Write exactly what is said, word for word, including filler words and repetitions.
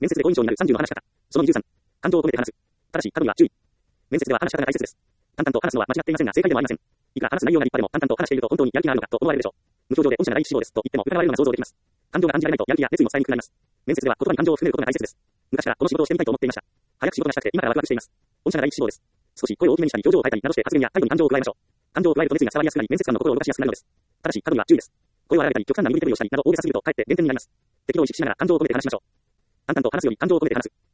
面接で好印象になるさんじゅうの話し方。そのにじゅうさん。感情を込めて話す。ただし、過度には注意。面接では話し方が大切です。淡々と話すのは間違っていませんが正解でもありません。いくら話す内容が立派でも淡々と話していると本当にやる気があるのかと思われるでしょう。無表情で御社が第一志望ですと言っても疑われるのが想像できます。感情が感じられないとやる気や熱意も伝えにくくなります。面接では言葉に感情を含めることが大切です。昔からこの仕事をしてみたいと思っていました。早く仕事がしたくて今からワクワクしています。御社が第一志望です。少し声を大きめにしたり表情を変えたりなどして発言や態度に感情を加えましょう。感情を加えると熱意が伝わりやすくなり面接官の心を動かしやすくなるのです。ただし、過度には注意です。声を荒げたり極端な身振り手振りをしたりなど大げさすぎるとかえって減点になります。適度に意識しながら感情を込めて話しましょう。淡々と話すより感情を込めて話す。